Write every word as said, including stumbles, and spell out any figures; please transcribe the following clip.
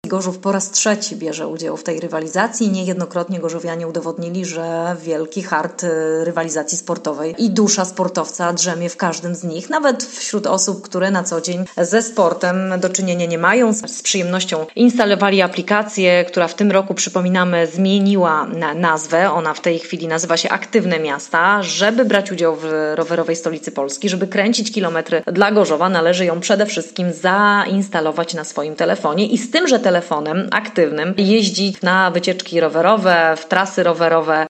Gorzów po raz trzeci bierze udział w tej rywalizacji. Niejednokrotnie gorzowianie udowodnili, że wielki hart rywalizacji sportowej i dusza sportowca drzemie w każdym z nich, nawet wśród osób, które na co dzień ze sportem do czynienia nie mają. Z przyjemnością instalowali aplikację, która w tym roku, przypominamy, zmieniła nazwę. Ona w tej chwili nazywa się Aktywne Miasta. Żeby brać udział w rowerowej stolicy Polski, żeby kręcić kilometry dla Gorzowa, należy ją przede wszystkim zainstalować na swoim telefonie i z tymże telefonem aktywnym jeździć na wycieczki rowerowe, w trasy rowerowe.